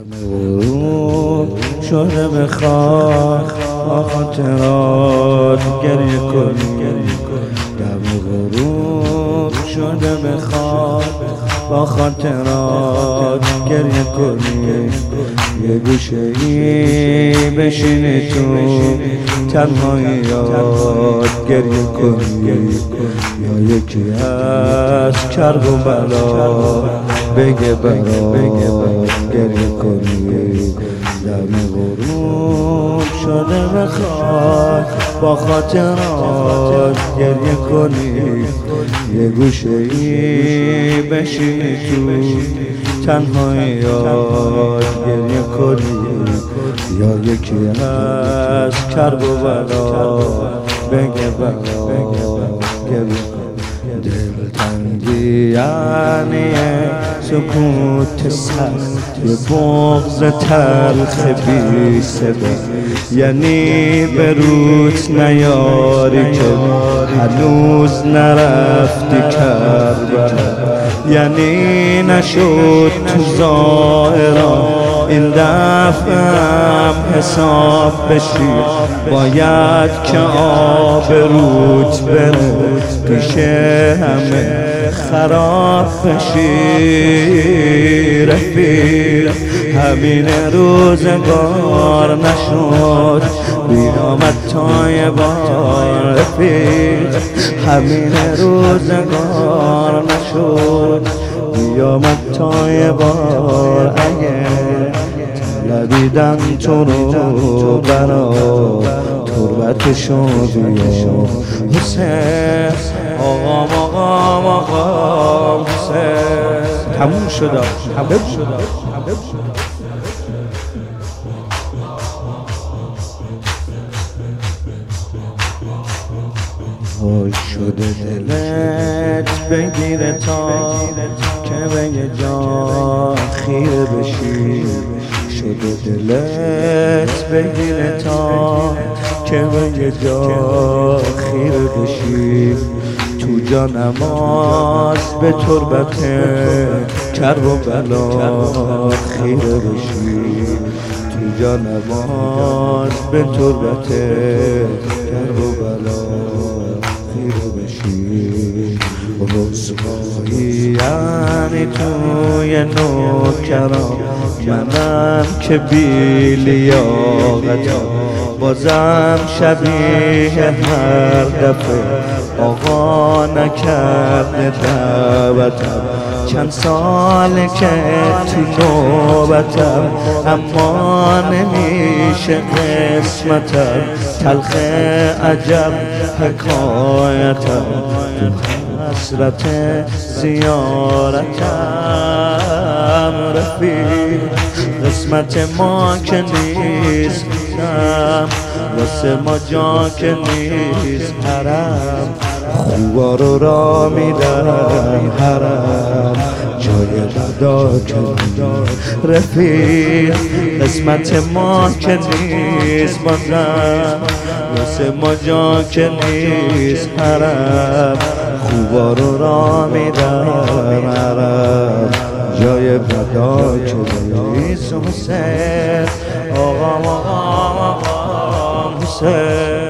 غروب شده به خاطرات گریه کنی. دم غروب شده به با خاطرات گریه کنی. یه گوشه ای بشینی تو تنهاییات گریه کنی، یا یکی از کرب و بلا بگه برات گریه کنی. دم غروب شده به با خاطرات گریه کنی. یه گوشه ای بشینی تو تنهاییات گریه کنی، یا یکی از کرب و بلا بگه برات گریه کنی. دلتنگی یعنی سکوت سخت، یه بغض تلخ بی صدا، یعنی به روت نیاری که هنوز نرفتی کربلا، یعنی نشد تو ظاهرا این دفعه هم حساب بشی. باید که آبروت بره پیش همه خراب بشی. رفیق همین روزگار نشد بیامد تا یه بار. رفیق همین روزگار نشد بیامد تا یه بار. اگه طلبیدم تو رو برا تربتشو بیا حسین. آقام حسین. تموم شد. وای شده دلت بگیره تا که به یه جا خیره بشی. شده دلت بگیره تا که به یه جا خیره بشی. تو جانماز به تربت کرب و بلا خیره بشی. تو جانماز به تربت کرب و بلا خیره بشی. رسوایی یعنی توی نوکران منم که بی لیاقتم، بازم شبیه هر دفعه آقا نکرده دعوتم. چند ساله که تو نوبتم اما نمیشه قسمتم. تلخ عجب حکایتم تو حسرت زیارتم. رفیق قسمت ما که نیست واسه ما جا که نیست حرم. خوبا رو را میدم حرم جای بدا که نیست. رفیق قسمت ما که نیست بازم واسه ما جا که نیست حرم. خوبا رو را میدم حرم جای بدا که نیست. حسین آقام حسین.